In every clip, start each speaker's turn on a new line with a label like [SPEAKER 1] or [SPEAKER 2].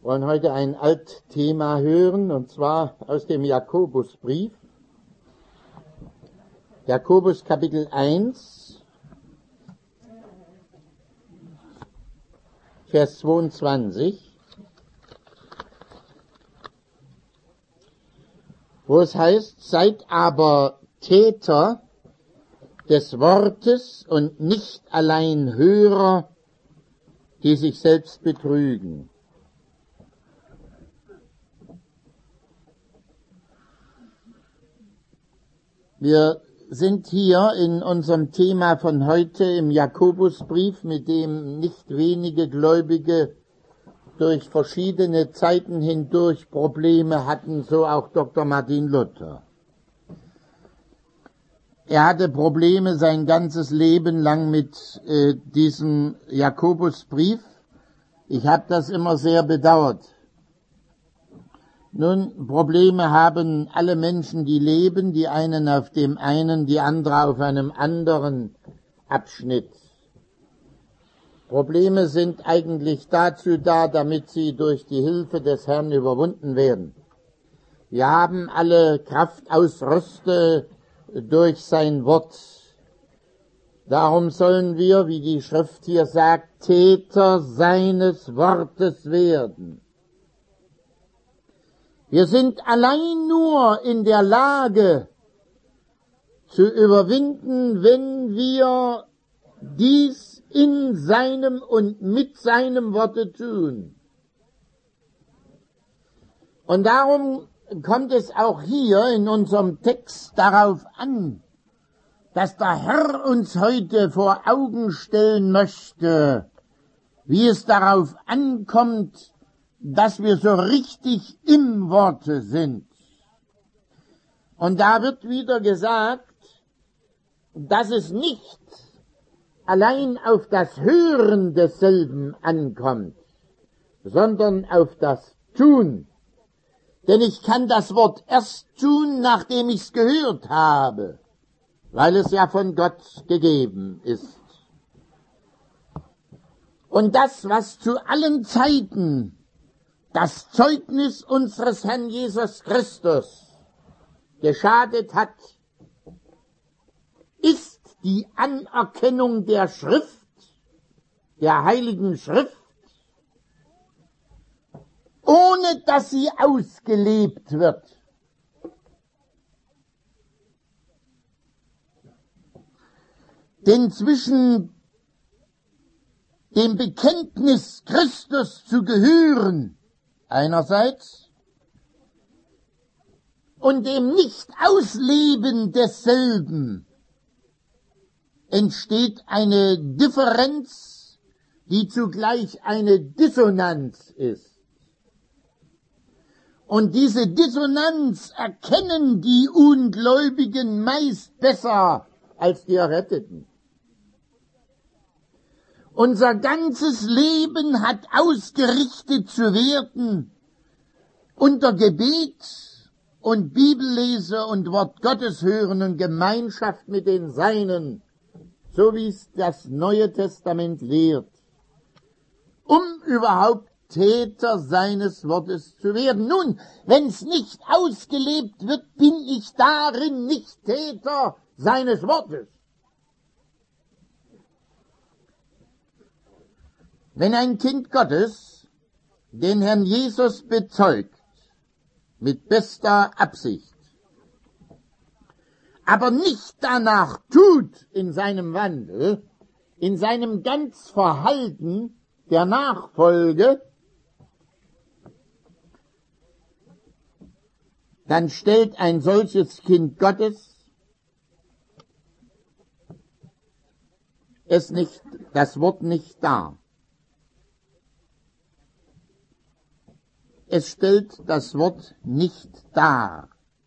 [SPEAKER 1] Wir wollen heute ein Altthema hören, und zwar aus dem Jakobusbrief. Jakobus Kapitel 1, Vers 22, wo es heißt, seid aber Täter des Wortes und nicht allein Hörer, die sich selbst betrügen. Wir sind hier in unserem Thema von heute im Jakobusbrief, mit dem nicht wenige Gläubige durch verschiedene Zeiten hindurch Probleme hatten, so auch Dr. Martin Luther. Er hatte Probleme sein ganzes Leben lang mit diesem Jakobusbrief. Ich habe das immer sehr bedauert. Nun, Probleme haben alle Menschen, die leben, die einen auf dem einen, die andere auf einem anderen Abschnitt. Probleme sind eigentlich dazu da, damit sie durch die Hilfe des Herrn überwunden werden. Wir haben alle Kraftausrüste durch sein Wort. Darum sollen wir, wie die Schrift hier sagt, Täter seines Wortes werden. Wir sind allein nur in der Lage zu überwinden, wenn wir dies in seinem und mit seinem Worte tun. Und darum kommt es auch hier in unserem Text darauf an, dass der Herr uns heute vor Augen stellen möchte, wie es darauf ankommt, dass wir so richtig im Worte sind. Und da wird wieder gesagt, dass es nicht allein auf das Hören desselben ankommt, sondern auf das Tun. Denn ich kann das Wort erst tun, nachdem ich's gehört habe, weil es ja von Gott gegeben ist. Und das, was zu allen Zeiten das Zeugnis unseres Herrn Jesus Christus geschadet hat, ist die Anerkennung der Schrift, der Heiligen Schrift, ohne dass sie ausgelebt wird. Denn zwischen dem Bekenntnis, Christus zu gehören, einerseits, und dem Nicht-Ausleben desselben entsteht eine Differenz, die zugleich eine Dissonanz ist. Und diese Dissonanz erkennen die Ungläubigen meist besser als die Erretteten. Unser ganzes Leben hat ausgerichtet zu werden unter Gebet und Bibellese und Wort Gottes hören und Gemeinschaft mit den Seinen, so wie es das Neue Testament lehrt, um überhaupt Täter seines Wortes zu werden. Nun, wenn es nicht ausgelebt wird, bin ich darin nicht Täter seines Wortes. Wenn ein Kind Gottes den Herrn Jesus bezeugt, mit bester Absicht, aber nicht danach tut in seinem Wandel, in seinem ganz Verhalten der Nachfolge, dann stellt ein solches Kind Gottes das Wort nicht dar. Es stellt das Wort nicht dar.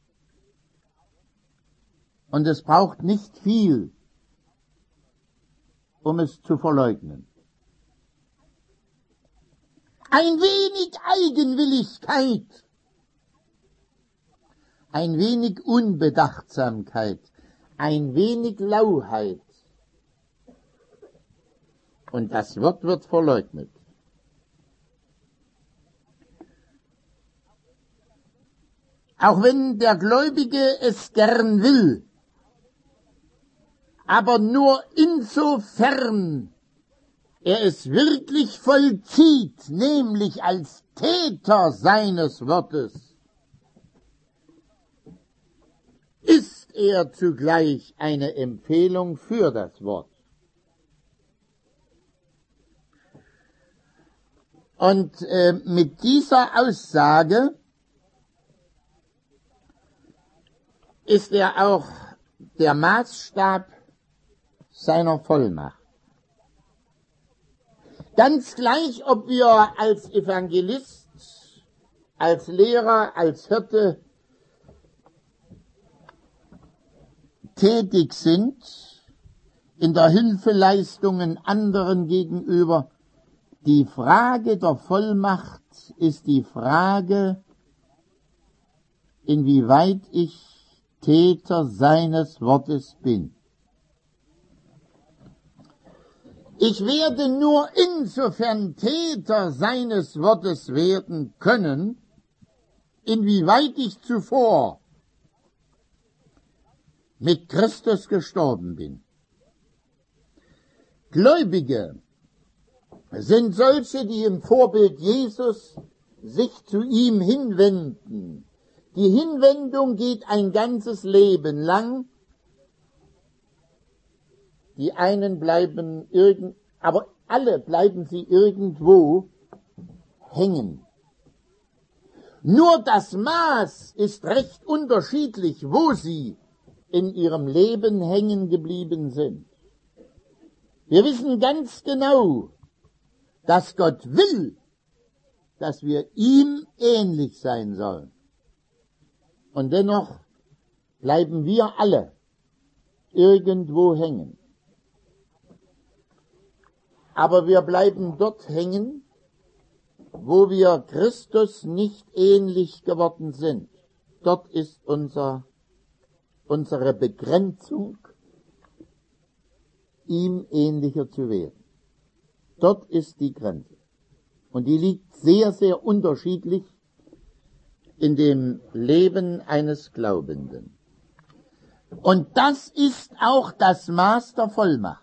[SPEAKER 1] Und es braucht nicht viel, um es zu verleugnen. Ein wenig Eigenwilligkeit, ein wenig Unbedachtsamkeit, ein wenig Lauheit. Und das Wort wird verleugnet. Auch wenn der Gläubige es gern will, aber nur insofern er es wirklich vollzieht, nämlich als Täter seines Wortes, ist er zugleich eine Empfehlung für das Wort. Und mit dieser Aussage ist er auch der Maßstab seiner Vollmacht. Ganz gleich, ob wir als Evangelist, als Lehrer, als Hirte tätig sind, in der Hilfeleistungen anderen gegenüber, die Frage der Vollmacht ist die Frage, inwieweit ich Täter seines Wortes bin. Ich werde nur insofern Täter seines Wortes werden können, inwieweit ich zuvor mit Christus gestorben bin. Gläubige sind solche, die im Vorbild Jesus sich zu ihm hinwenden. Die Hinwendung geht ein ganzes Leben lang. Die einen bleiben aber alle bleiben sie irgendwo hängen. Nur das Maß ist recht unterschiedlich, wo sie in ihrem Leben hängen geblieben sind. Wir wissen ganz genau, dass Gott will, dass wir ihm ähnlich sein sollen. Und dennoch bleiben wir alle irgendwo hängen. Aber wir bleiben dort hängen, wo wir Christus nicht ähnlich geworden sind. Dort ist unsere Begrenzung, ihm ähnlicher zu werden. Dort ist die Grenze. Und die liegt sehr, sehr unterschiedlich in dem Leben eines Glaubenden. Und das ist auch das Maß der Vollmacht.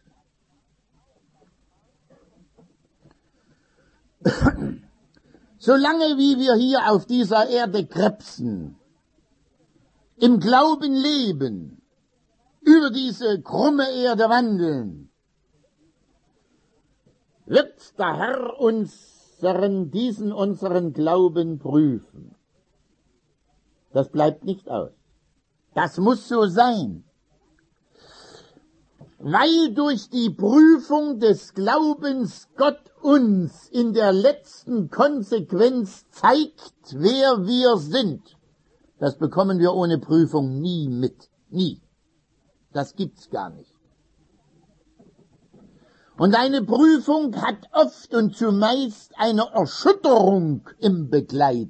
[SPEAKER 1] Solange wie wir hier auf dieser Erde krebsen, im Glauben leben, über diese krumme Erde wandeln, wird der Herr unseren Glauben prüfen. Das bleibt nicht aus. Das muss so sein. Weil durch die Prüfung des Glaubens Gott uns in der letzten Konsequenz zeigt, wer wir sind. Das bekommen wir ohne Prüfung nie mit. Nie. Das gibt's gar nicht. Und eine Prüfung hat oft und zumeist eine Erschütterung im Begleit,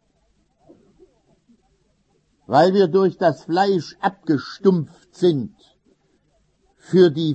[SPEAKER 1] weil wir durch das Fleisch abgestumpft sind für die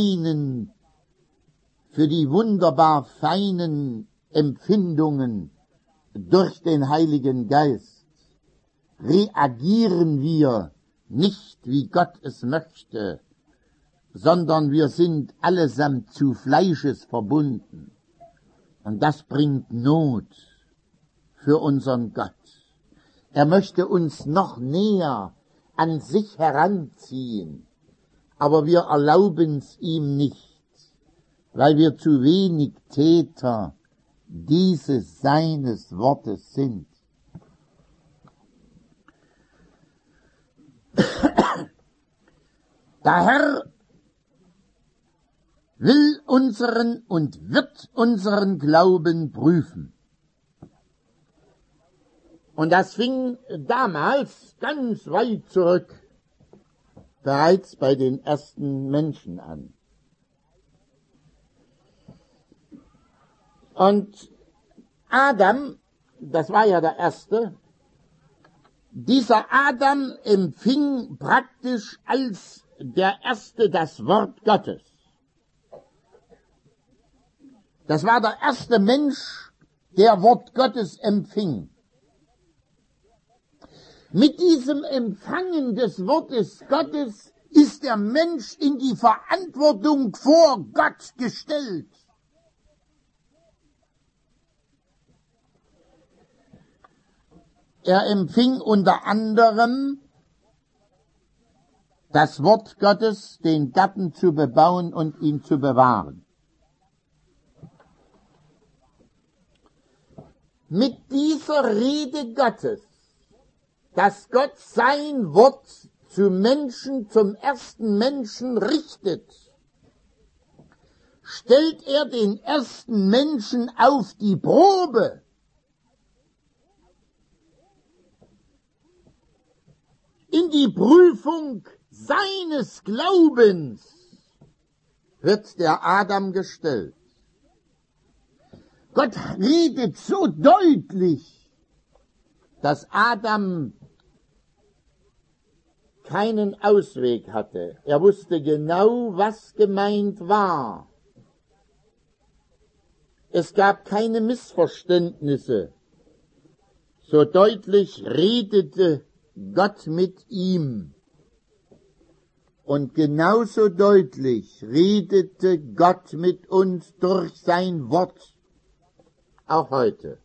[SPEAKER 1] wunderbar feinen Empfindungen durch den Heiligen Geist. Reagieren wir nicht, wie Gott es möchte, sondern wir sind allesamt zu Fleisches verbunden. Und das bringt Not für unseren Gott. Er möchte uns noch näher an sich heranziehen, aber wir erlauben es ihm nicht, weil wir zu wenig Täter dieses seines Wortes sind. Der Herr will unseren und wird unseren Glauben prüfen. Und das fing damals ganz weit zurück, bereits bei den ersten Menschen an. Und Adam, das war ja der Erste, dieser Adam empfing praktisch als der Erste das Wort Gottes. Das war der erste Mensch, der Wort Gottes empfing. Mit diesem Empfangen des Wortes Gottes ist der Mensch in die Verantwortung vor Gott gestellt. Er empfing unter anderem das Wort Gottes, den Garten zu bebauen und ihn zu bewahren. Mit dieser Rede Gottes, dass Gott sein Wort zu Menschen, zum ersten Menschen richtet, stellt er den ersten Menschen auf die Probe. In die Prüfung seines Glaubens wird der Adam gestellt. Gott redet so deutlich, dass Adam keinen Ausweg hatte. Er wusste genau, was gemeint war. Es gab keine Missverständnisse. So deutlich redete Gott mit ihm. Und genauso deutlich redete Gott mit uns durch sein Wort. Auch heute.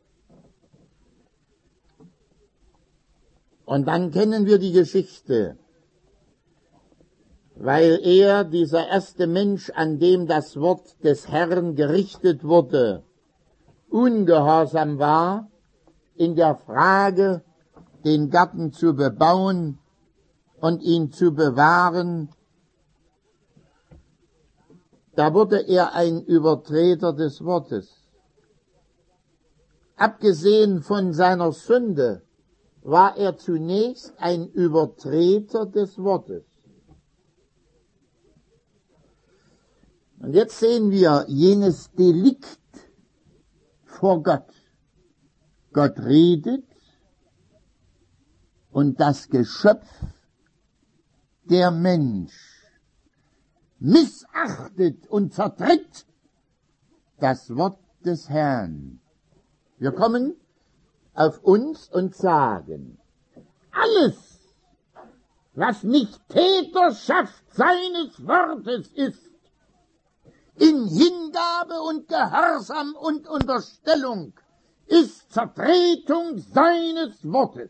[SPEAKER 1] Und dann kennen wir die Geschichte, weil er, dieser erste Mensch, an dem das Wort des Herrn gerichtet wurde, ungehorsam war in der Frage, den Garten zu bebauen und ihn zu bewahren. Da wurde er ein Übertreter des Wortes. Abgesehen von seiner Sünde war er zunächst ein Übertreter des Wortes. Und jetzt sehen wir jenes Delikt vor Gott. Gott redet und das Geschöpf, der Mensch, missachtet und zertritt das Wort des Herrn. Wir kommen auf uns und sagen, alles, was nicht Täterschaft seines Wortes ist, in Hingabe und Gehorsam und Unterstellung, ist Zertretung seines Wortes.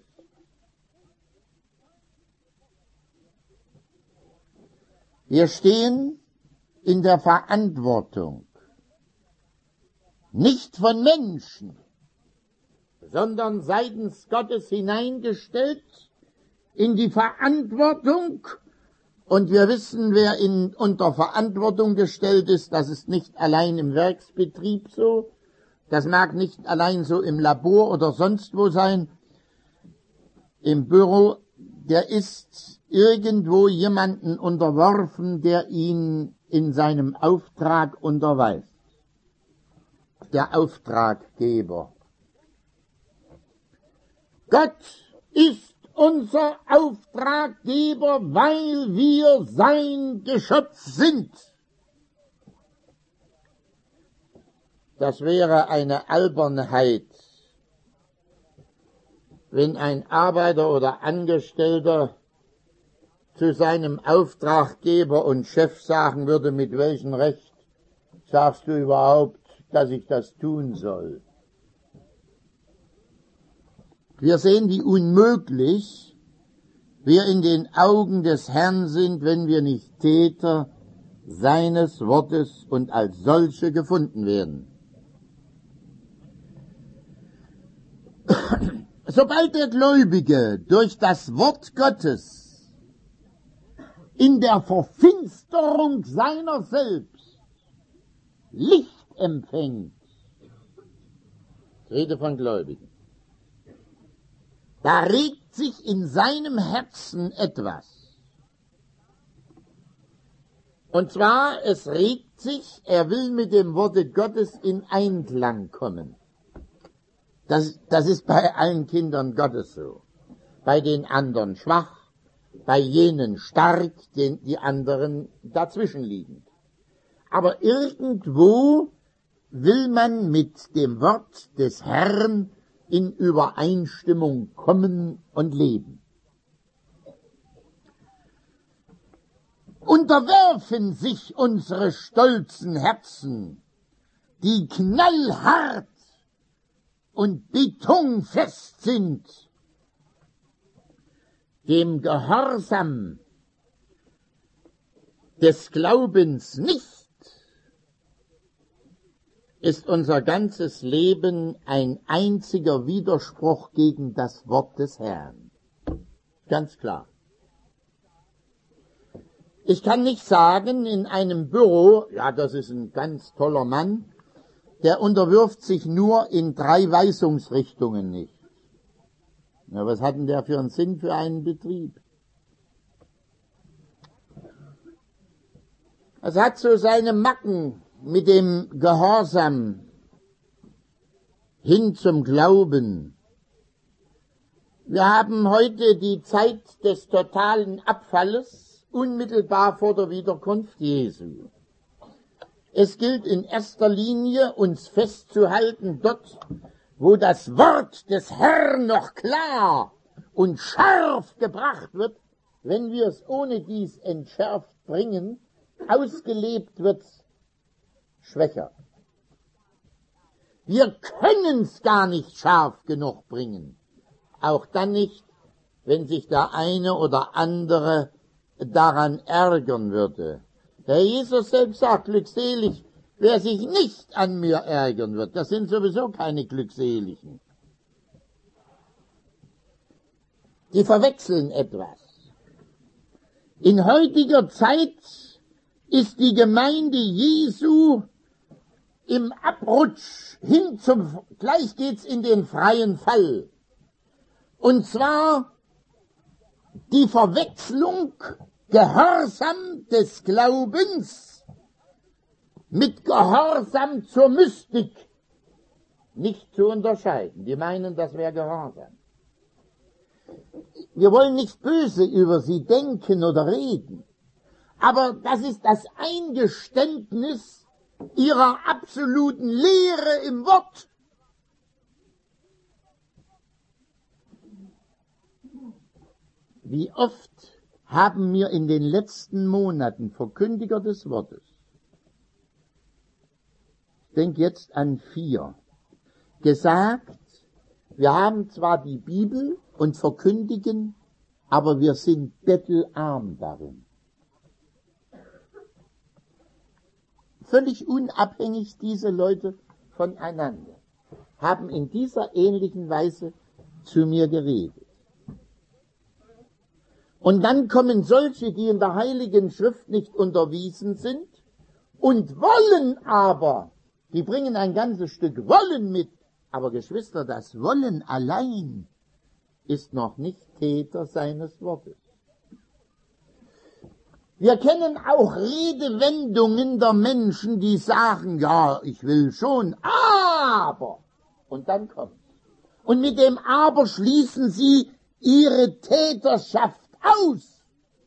[SPEAKER 1] Wir stehen in der Verantwortung, nicht von Menschen, sondern seitens Gottes hineingestellt in die Verantwortung. Und wir wissen, wer unter Verantwortung gestellt ist, das ist nicht allein im Werksbetrieb so, das mag nicht allein so im Labor oder sonst wo sein, im Büro, der ist irgendwo jemanden unterworfen, der ihn in seinem Auftrag unterweist. Der Auftraggeber. Gott ist unser Auftraggeber, weil wir sein Geschöpf sind. Das wäre eine Albernheit, wenn ein Arbeiter oder Angestellter zu seinem Auftraggeber und Chef sagen würde, mit welchem Recht sagst du überhaupt, dass ich das tun soll? Wir sehen, wie unmöglich wir in den Augen des Herrn sind, wenn wir nicht Täter seines Wortes und als solche gefunden werden. Sobald der Gläubige durch das Wort Gottes in der Verfinsterung seiner selbst Licht empfängt, ich rede von Gläubigen, da regt sich in seinem Herzen etwas. Und zwar, es regt sich, er will mit dem Worte Gottes in Einklang kommen. Das ist bei allen Kindern Gottes so. Bei den anderen schwach, bei jenen stark, die anderen dazwischen liegen. Aber irgendwo will man mit dem Wort des Herrn in Übereinstimmung kommen und leben. Unterwerfen sich unsere stolzen Herzen, die knallhart und betonfest sind, dem Gehorsam des Glaubens nicht, ist unser ganzes Leben ein einziger Widerspruch gegen das Wort des Herrn. Ganz klar. Ich kann nicht sagen, in einem Büro, ja, das ist ein ganz toller Mann, der unterwirft sich nur in 3 Weisungsrichtungen nicht. Na, was hat denn der für einen Sinn für einen Betrieb? Es hat so seine Macken mit dem Gehorsam hin zum Glauben. Wir haben heute die Zeit des totalen Abfalles, unmittelbar vor der Wiederkunft Jesu. Es gilt in erster Linie, uns festzuhalten dort, wo das Wort des Herrn noch klar und scharf gebracht wird. Wenn wir es ohne dies entschärft bringen, ausgelebt wird's schwächer. Wir können's gar nicht scharf genug bringen. Auch dann nicht, wenn sich der eine oder andere daran ärgern würde. Der Jesus selbst sagt, glückselig, wer sich nicht an mir ärgern wird. Das sind sowieso keine Glückseligen. Die verwechseln etwas. In heutiger Zeit ist die Gemeinde Jesu im Abrutsch hin zum, gleich geht's in den freien Fall. Und zwar die Verwechslung Gehorsam des Glaubens mit Gehorsam zur Mystik nicht zu unterscheiden. Die meinen, das wäre Gehorsam. Wir wollen nicht böse über sie denken oder reden, aber das ist das Eingeständnis ihrer absoluten Lehre im Wort. Wie oft haben mir in den letzten Monaten Verkündiger des Wortes, ich denke jetzt an 4, gesagt, wir haben zwar die Bibel und verkündigen, aber wir sind bettelarm darin. Völlig unabhängig diese Leute voneinander haben in dieser ähnlichen Weise zu mir geredet. Und dann kommen solche, die in der Heiligen Schrift nicht unterwiesen sind und wollen aber, die bringen ein ganzes Stück Wollen mit. Aber Geschwister, das Wollen allein ist noch nicht Täter seines Wortes. Wir kennen auch Redewendungen der Menschen, die sagen, ja, ich will schon, aber. Und dann kommt. Und mit dem Aber schließen sie ihre Täterschaft aus.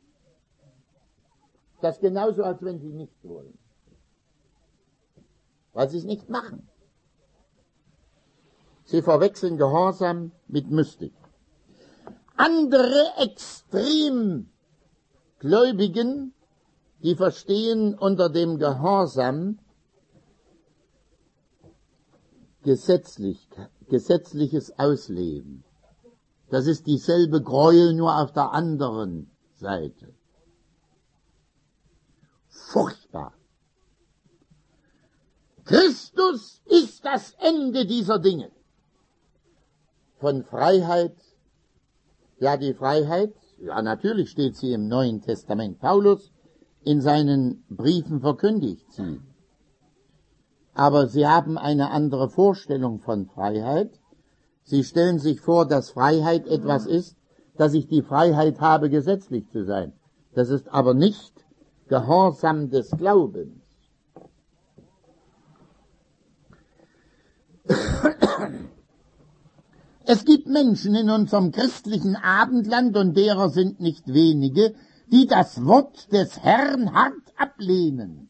[SPEAKER 1] Das ist genauso, als wenn sie nicht wollen. Weil sie es nicht machen. Sie verwechseln Gehorsam mit Mystik. Andere Extremgläubigen, die verstehen unter dem Gehorsam gesetzliches Ausleben. Das ist dieselbe Gräuel, nur auf der anderen Seite. Furchtbar. Christus ist das Ende dieser Dinge. Von Freiheit, ja, die Freiheit, ja, natürlich steht sie im Neuen Testament. Paulus in seinen Briefen verkündigt sie. Aber sie haben eine andere Vorstellung von Freiheit. Sie stellen sich vor, dass Freiheit etwas ist, dass ich die Freiheit habe, gesetzlich zu sein. Das ist aber nicht Gehorsam des Glaubens. Es gibt Menschen in unserem christlichen Abendland, und derer sind nicht wenige, die das Wort des Herrn hart ablehnen.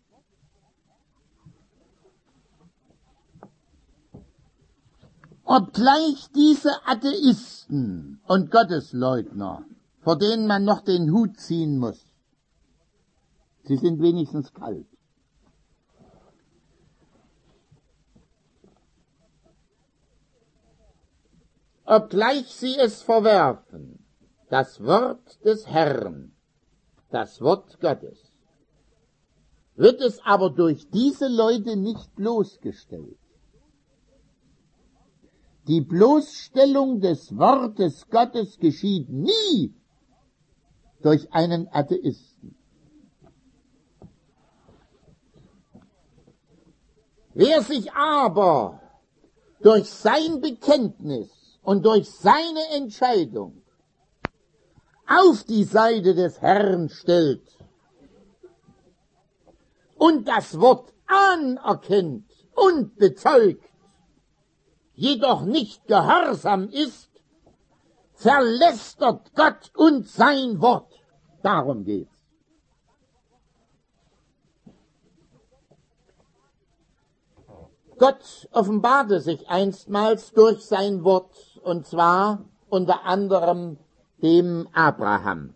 [SPEAKER 1] Obgleich diese Atheisten und Gottesleugner, vor denen man noch den Hut ziehen muss, sie sind wenigstens kalt. Obgleich sie es verwerfen, das Wort des Herrn, das Wort Gottes, wird es aber durch diese Leute nicht bloßgestellt. Die Bloßstellung des Wortes Gottes geschieht nie durch einen Atheisten. Wer sich aber durch sein Bekenntnis und durch seine Entscheidung auf die Seite des Herrn stellt und das Wort anerkennt und bezeugt, jedoch nicht gehorsam ist, verlästert Gott und sein Wort. Darum geht's. Gott offenbarte sich einstmals durch sein Wort, und zwar unter anderem dem Abraham.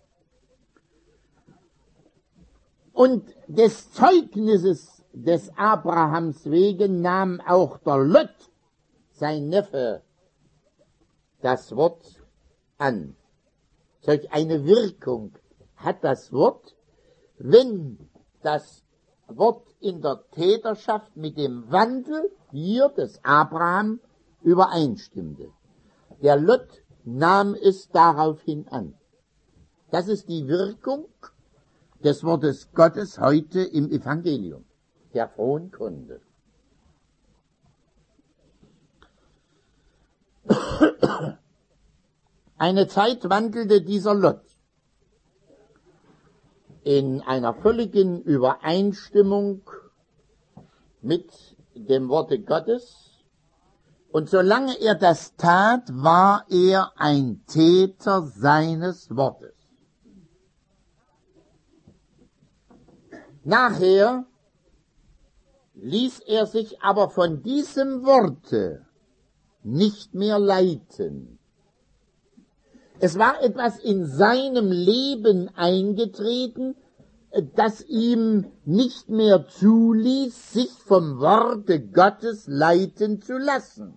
[SPEAKER 1] Und des Zeugnisses des Abrahams wegen nahm auch der Lot, sein Neffe, das Wort an. Solch eine Wirkung hat das Wort, wenn das Wort in der Täterschaft mit dem Wandel hier des Abraham übereinstimmte. Der Lot nahm es daraufhin an. Das ist die Wirkung des Wortes Gottes heute im Evangelium, der frohen Kunde. Eine Zeit wandelte dieser Lot in einer völligen Übereinstimmung mit dem Worte Gottes, und solange er das tat, war er ein Täter seines Wortes. Nachher ließ er sich aber von diesem Worte nicht mehr leiten. Es war etwas in seinem Leben eingetreten, das ihm nicht mehr zuließ, sich vom Worte Gottes leiten zu lassen.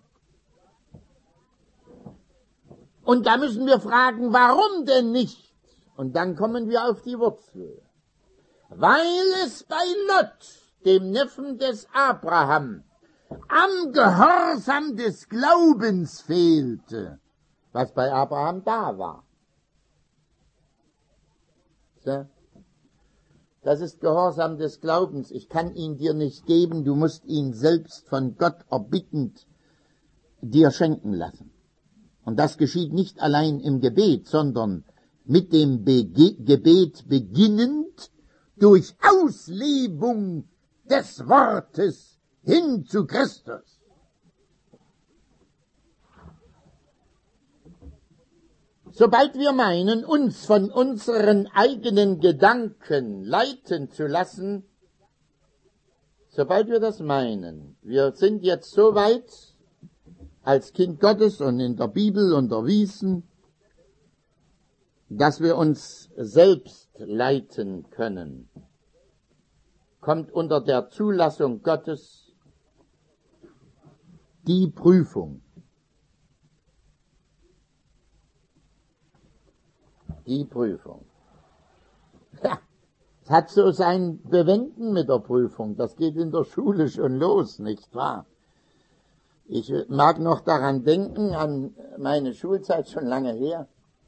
[SPEAKER 1] Und da müssen wir fragen, warum denn nicht? Und dann kommen wir auf die Wurzel. Weil es bei Lot, dem Neffen des Abraham, am Gehorsam des Glaubens fehlte, was bei Abraham da war. So. Das ist Gehorsam des Glaubens. Ich kann ihn dir nicht geben, du musst ihn selbst von Gott erbittend dir schenken lassen. Und das geschieht nicht allein im Gebet, sondern mit dem Gebet beginnend durch Auslebung des Wortes hin zu Christus. Sobald wir meinen, uns von unseren eigenen Gedanken leiten zu lassen, sobald wir das meinen, wir sind jetzt so weit als Kind Gottes und in der Bibel unterwiesen, dass wir uns selbst leiten können, kommt unter der Zulassung Gottes die Prüfung. Die Prüfung. Ja, es hat so sein Bewenden mit der Prüfung. Das geht in der Schule schon los, nicht wahr? Ich mag noch daran denken, an meine Schulzeit, schon lange her.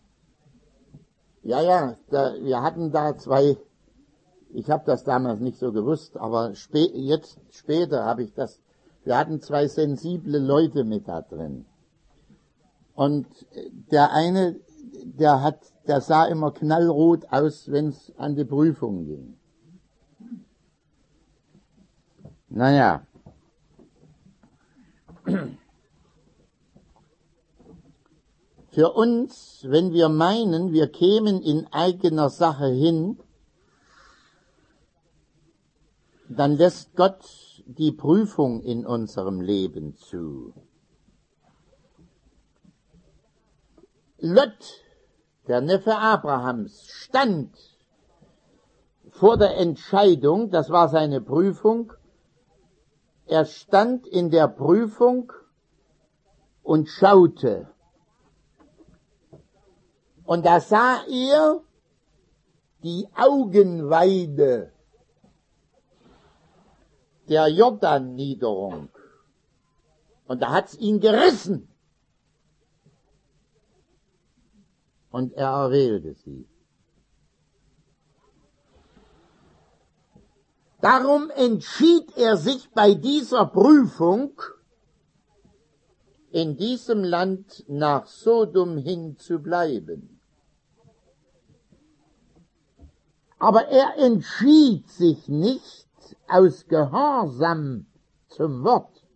[SPEAKER 1] Ja, wir hatten da zwei, ich habe das damals nicht so gewusst, aber jetzt später habe ich das, wir hatten zwei sensible Leute mit da drin. Und der eine, der sah immer knallrot aus, wenn es an die Prüfung ging. Naja. Für uns, wenn wir meinen, wir kämen in eigener Sache hin, dann lässt Gott die Prüfung in unserem Leben zu. Lot, der Neffe Abrahams, stand vor der Entscheidung, das war seine Prüfung, er stand in der Prüfung und schaute. Und da sah er die Augenweide der Jordanniederung. Und da hat's ihn gerissen. Und er erwählte sie. Darum entschied er sich bei dieser Prüfung, in diesem Land nach Sodom hin zu bleiben. Aber er entschied sich nicht aus Gehorsam zum Wort,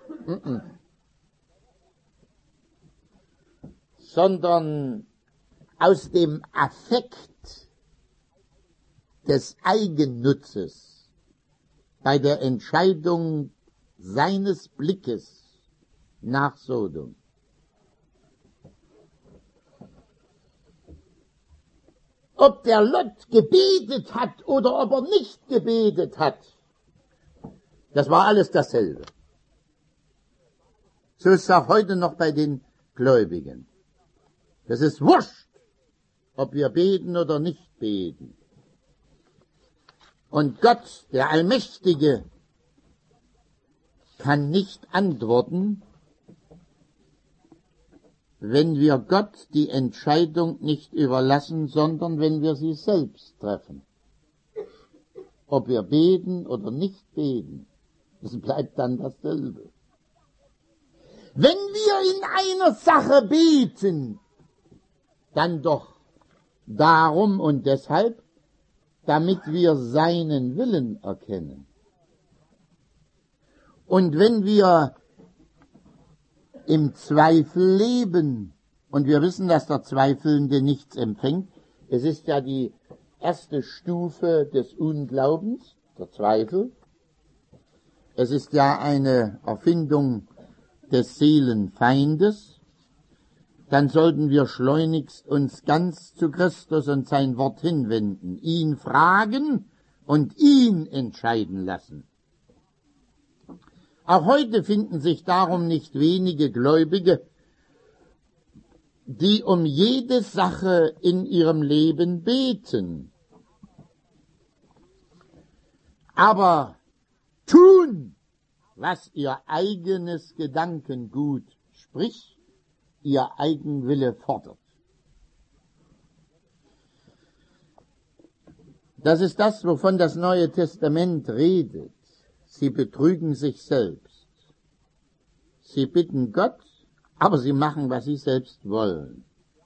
[SPEAKER 1] sondern aus dem Affekt des Eigennutzes bei der Entscheidung seines Blickes nach Sodom. Ob der Lot gebetet hat oder ob er nicht gebetet hat, das war alles dasselbe. So ist es auch heute noch bei den Gläubigen. Das ist wurscht, ob wir beten oder nicht beten. Und Gott, der Allmächtige, kann nicht antworten, wenn wir Gott die Entscheidung nicht überlassen, sondern wenn wir sie selbst treffen. Ob wir beten oder nicht beten, es bleibt dann dasselbe. Wenn wir in einer Sache beten, dann doch darum und deshalb, damit wir seinen Willen erkennen. Und wenn wir im Zweifel leben, und wir wissen, dass der Zweifelnde nichts empfängt, es ist ja die erste Stufe des Unglaubens, der Zweifel. Es ist ja eine Erfindung des Seelenfeindes. Dann sollten wir schleunigst uns ganz zu Christus und sein Wort hinwenden, ihn fragen und ihn entscheiden lassen. Auch heute finden sich darum nicht wenige Gläubige, die um jede Sache in ihrem Leben beten, aber tun, was ihr eigenes Gedankengut, sprich ihr Eigenwille fordert. Das ist das, wovon das Neue Testament redet. Sie betrügen sich selbst. Sie bitten Gott, aber sie machen, was sie selbst wollen.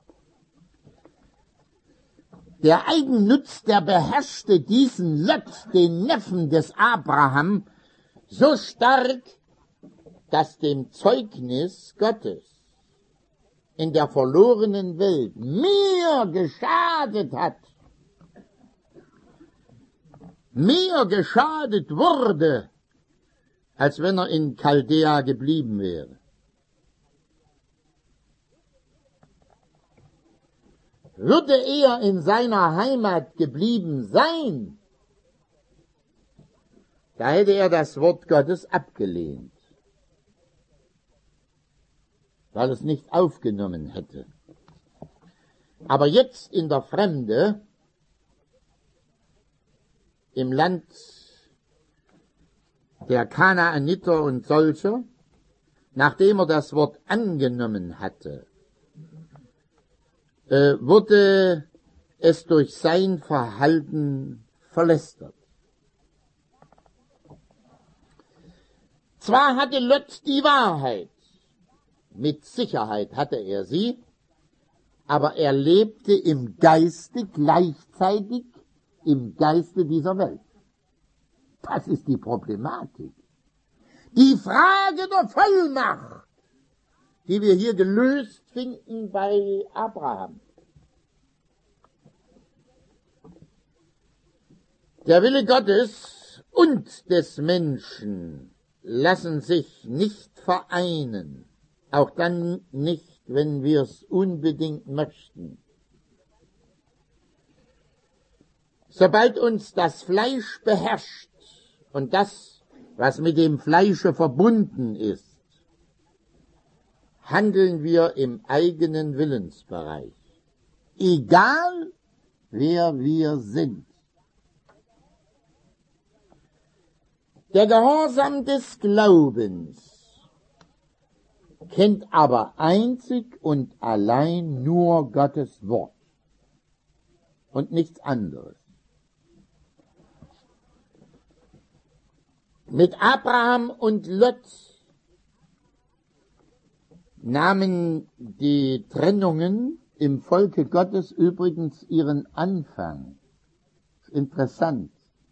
[SPEAKER 1] Der Eigennutz, der beherrschte diesen Lot, den Neffen des Abraham, so stark, dass dem Zeugnis Gottes in der verlorenen Welt mehr geschadet hat, mehr geschadet wurde, als wenn er in Chaldea geblieben wäre. Würde er in seiner Heimat geblieben sein, da hätte er das Wort Gottes abgelehnt, weil es nicht aufgenommen hätte. Aber jetzt in der Fremde, im Land der Kanaaniter und solcher, nachdem er das Wort angenommen hatte, wurde es durch sein Verhalten verlästert. Zwar hatte Lot die Wahrheit, mit Sicherheit hatte er sie, aber er lebte im Geiste gleichzeitig im Geiste dieser Welt. Das ist die Problematik. Die Frage der Vollmacht, die wir hier gelöst finden bei Abraham. Der Wille Gottes und des Menschen lassen sich nicht vereinen, auch dann nicht wenn wir es unbedingt möchten. Sobald uns das Fleisch beherrscht und das, was mit dem Fleische verbunden ist, handeln wir im eigenen Willensbereich, egal wer wir sind. Der Gehorsam des Glaubens kennt aber einzig und allein nur Gottes Wort und nichts anderes. Mit Abraham und Lot nahmen die Trennungen im Volke Gottes übrigens ihren Anfang. Interessant.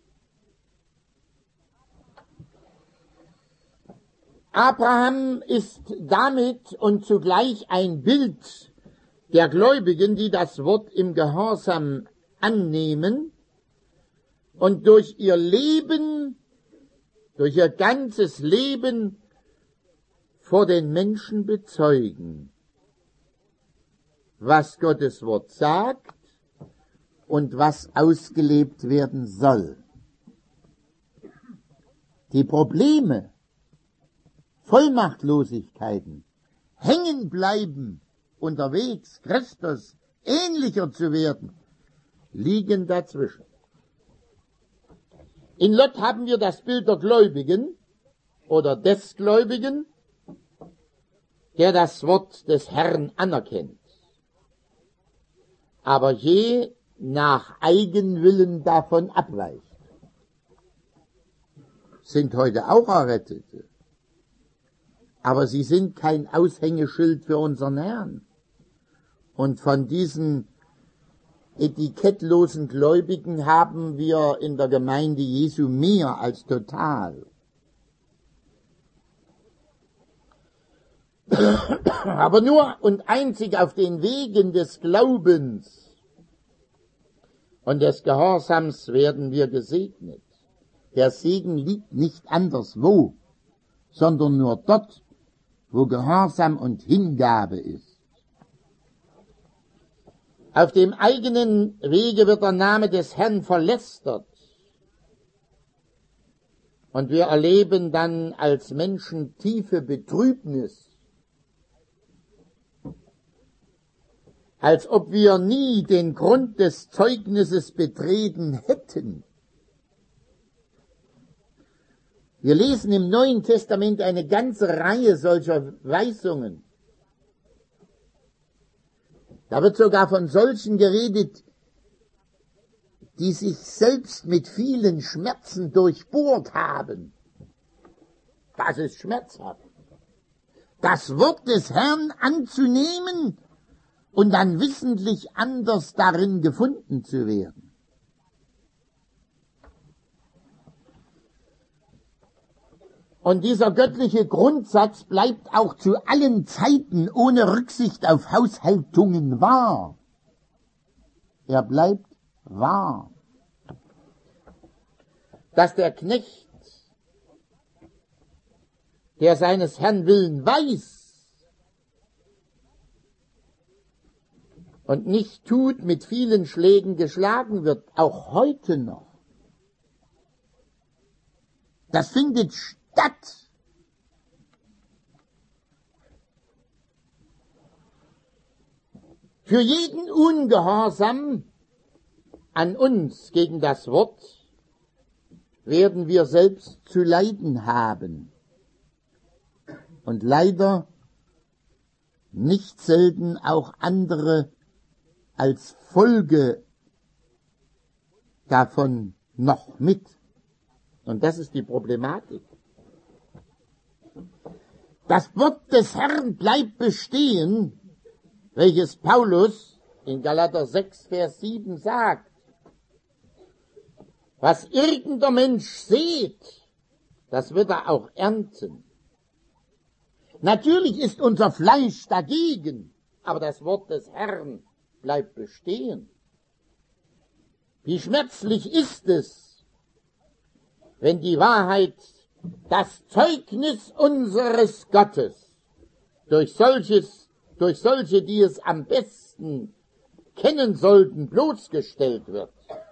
[SPEAKER 1] Abraham ist damit und zugleich ein Bild der Gläubigen, die das Wort im Gehorsam annehmen und durch ihr Leben, durch ihr ganzes Leben vor den Menschen bezeugen, was Gottes Wort sagt und was ausgelebt werden soll. Die Probleme, Vollmachtlosigkeiten, hängen bleiben unterwegs, Christus ähnlicher zu werden, liegen dazwischen. In Lot haben wir das Bild der Gläubigen oder des Gläubigen, der das Wort des Herrn anerkennt, aber je nach Eigenwillen davon abweicht. Sind heute auch Errettete, aber sie sind kein Aushängeschild für unseren Herrn. Und von diesen etikettlosen Gläubigen haben wir in der Gemeinde Jesu mehr als total. Aber nur und einzig auf den Wegen des Glaubens und des Gehorsams werden wir gesegnet. Der Segen liegt nicht anderswo, sondern nur dort, wo Gehorsam und Hingabe ist. Auf dem eigenen Wege wird der Name des Herrn verlästert. Und wir erleben dann als Menschen tiefe Betrübnis, als ob wir nie den Grund des Zeugnisses betreten hätten. Wir lesen im Neuen Testament eine ganze Reihe solcher Weisungen. Da wird sogar von solchen geredet, die sich selbst mit vielen Schmerzen durchbohrt haben. Das ist schmerzhaft. Das Wort des Herrn anzunehmen und dann wissentlich anders darin gefunden zu werden. Und dieser göttliche Grundsatz bleibt auch zu allen Zeiten ohne Rücksicht auf Haushaltungen wahr. Er bleibt wahr. Dass der Knecht, der seines Herrn Willen weiß und nicht tut, mit vielen Schlägen geschlagen wird, auch heute noch. Das findet statt. Für jeden Ungehorsam an uns gegen das Wort werden wir selbst zu leiden haben. Und leider nicht selten auch andere als Folge davon noch mit. Und das ist die Problematik. Das Wort des Herrn bleibt bestehen, welches Paulus in Galater 6, Vers 7 sagt. Was irgendein Mensch sät, das wird er auch ernten. Natürlich ist unser Fleisch dagegen, aber das Wort des Herrn bleibt bestehen. Wie schmerzlich ist es, wenn die Wahrheit, das Zeugnis unseres Gottes, durch solches durch solche, die es am besten kennen sollten, bloßgestellt wird.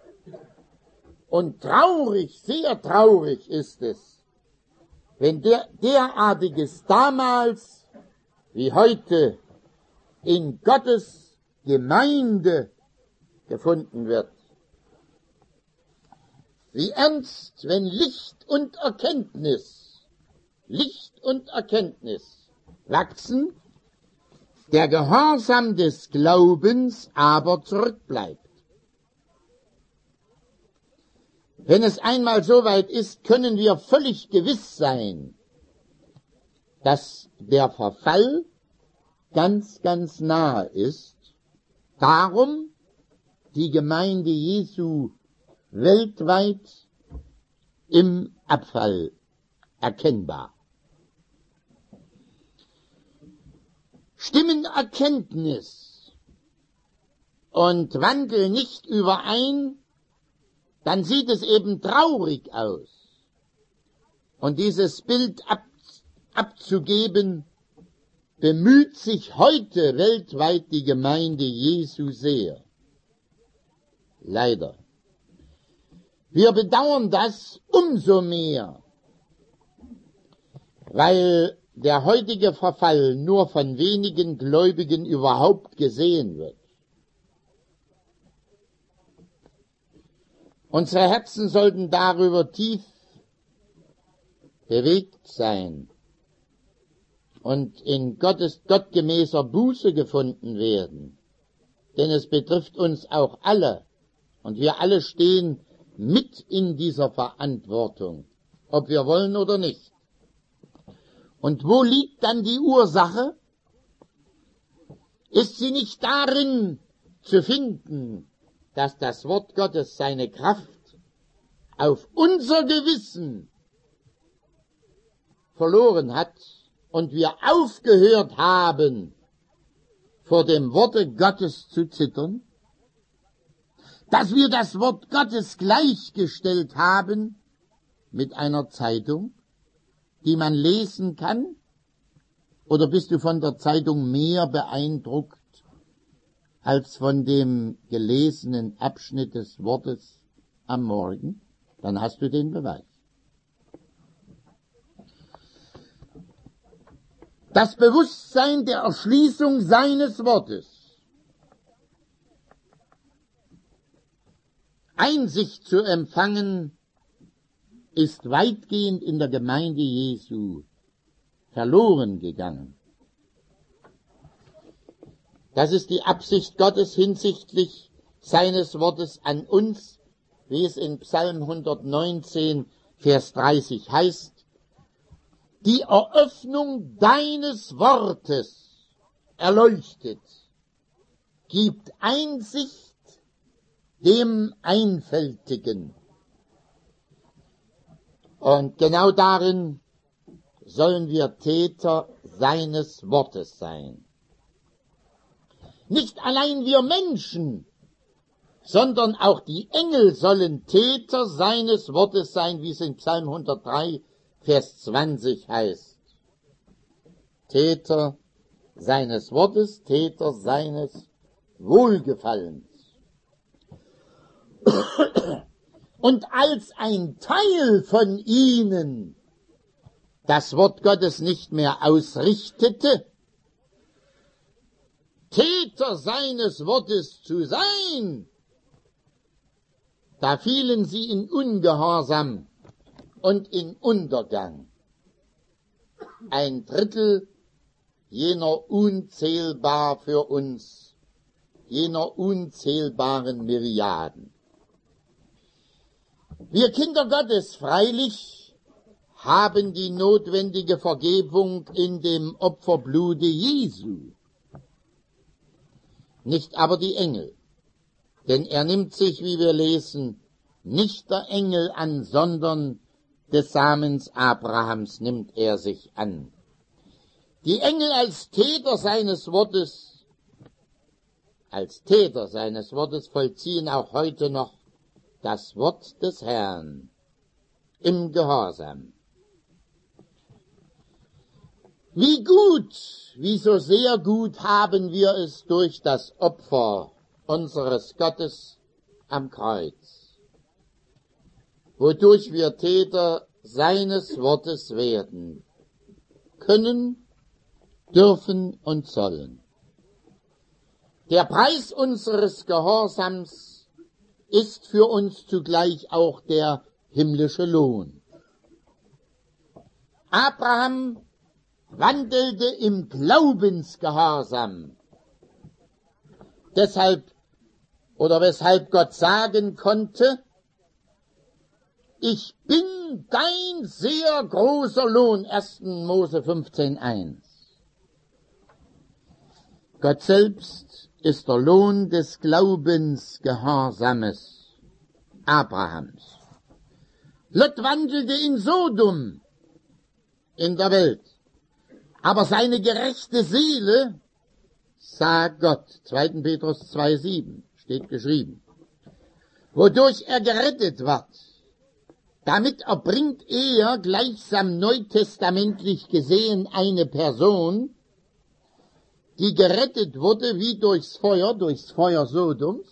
[SPEAKER 1] Und traurig, sehr traurig ist es, wenn derartiges damals wie heute in Gottes Gemeinde gefunden wird. Wie ernst, wenn Licht und Erkenntnis wachsen, der Gehorsam des Glaubens aber zurückbleibt. Wenn es einmal so weit ist, können wir völlig gewiss sein, dass der Verfall ganz, ganz nahe ist. Darum die Gemeinde Jesu weltweit im Abfall erkennbar. Stimmen Erkenntnis und Wandel nicht überein, dann sieht es eben traurig aus. Und dieses Bild abzugeben, bemüht sich heute weltweit die Gemeinde Jesu sehr. Leider. Wir bedauern das umso mehr, weil der heutige Verfall nur von wenigen Gläubigen überhaupt gesehen wird. Unsere Herzen sollten darüber tief bewegt sein und in gottgemäßer Buße gefunden werden. Denn es betrifft uns auch alle und wir alle stehen mit in dieser Verantwortung, ob wir wollen oder nicht. Und wo liegt dann die Ursache? Ist sie nicht darin zu finden, dass das Wort Gottes seine Kraft auf unser Gewissen verloren hat und wir aufgehört haben, vor dem Worte Gottes zu zittern? Dass wir das Wort Gottes gleichgestellt haben mit einer Zeitung, die man lesen kann? Oder bist du von der Zeitung mehr beeindruckt als von dem gelesenen Abschnitt des Wortes am Morgen? Dann hast du den Beweis. Das Bewusstsein der Erschließung seines Wortes, Einsicht zu empfangen, ist weitgehend in der Gemeinde Jesu verloren gegangen. Das ist die Absicht Gottes hinsichtlich seines Wortes an uns, wie es in Psalm 119, Vers 30 heißt: Die Eröffnung deines Wortes erleuchtet, gibt Einsicht dem Einfältigen. Und genau darin sollen wir Täter seines Wortes sein. Nicht allein wir Menschen, sondern auch die Engel sollen Täter seines Wortes sein, wie es in Psalm 103, Vers 20 heißt. Täter seines Wortes, Täter seines Wohlgefallens. Und als ein Teil von ihnen das Wort Gottes nicht mehr ausrichtete, Täter seines Wortes zu sein, da fielen sie in Ungehorsam und in Untergang. Ein Drittel jener unzählbar für uns, jener unzählbaren Milliarden. Wir Kinder Gottes freilich haben die notwendige Vergebung in dem Opferblute Jesu, nicht aber die Engel, denn er nimmt sich, wie wir lesen, nicht der Engel an, sondern des Samens Abrahams nimmt er sich an. Die Engel als Täter seines Wortes vollziehen auch heute noch das Wort des Herrn im Gehorsam. Wie so sehr gut haben wir es durch das Opfer unseres Gottes am Kreuz, wodurch wir Täter seines Wortes werden, können, dürfen und sollen. Der Preis unseres Gehorsams ist für uns zugleich auch der himmlische Lohn. Abraham wandelte im Glaubensgehorsam. Weshalb Gott sagen konnte, ich bin dein sehr großer Lohn, 1. Mose 15,1. Gott selbst ist der Lohn des Glaubensgehorsames Abrahams. Lot wandelte in Sodom in der Welt, aber seine gerechte Seele sah Gott. 2. Petrus 2,7 steht geschrieben. Wodurch er gerettet ward, damit erbringt er gleichsam neutestamentlich gesehen eine Person, die gerettet wurde wie durchs Feuer Sodoms,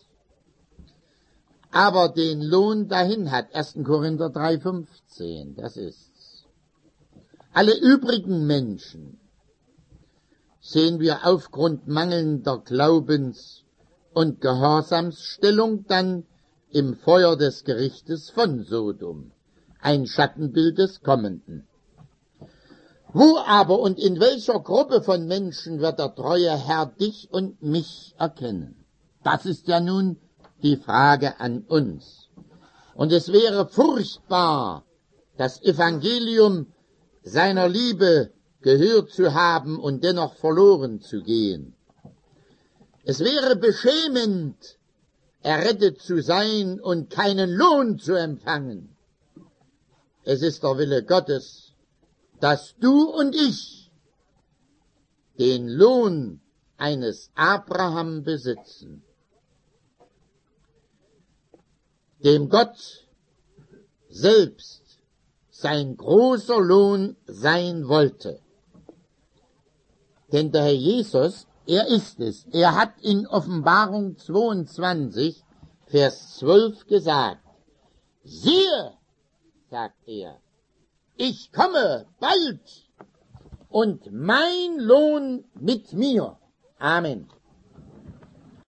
[SPEAKER 1] aber den Lohn dahin hat. 1. Korinther 3,15, das ist's. Alle übrigen Menschen sehen wir aufgrund mangelnder Glaubens- und Gehorsamsstellung dann im Feuer des Gerichtes von Sodom, ein Schattenbild des Kommenden. Wo aber und in welcher Gruppe von Menschen wird der treue Herr dich und mich erkennen? Das ist ja nun die Frage an uns. Und es wäre furchtbar, das Evangelium seiner Liebe gehört zu haben und dennoch verloren zu gehen. Es wäre beschämend, errettet zu sein und keinen Lohn zu empfangen. Es ist der Wille Gottes, dass du und ich den Lohn eines Abraham besitzen, dem Gott selbst sein großer Lohn sein wollte. Denn der Herr Jesus, er ist es. Er hat in Offenbarung 22, Vers 12 gesagt, siehe, sagt er, ich komme bald und mein Lohn mit mir. Amen.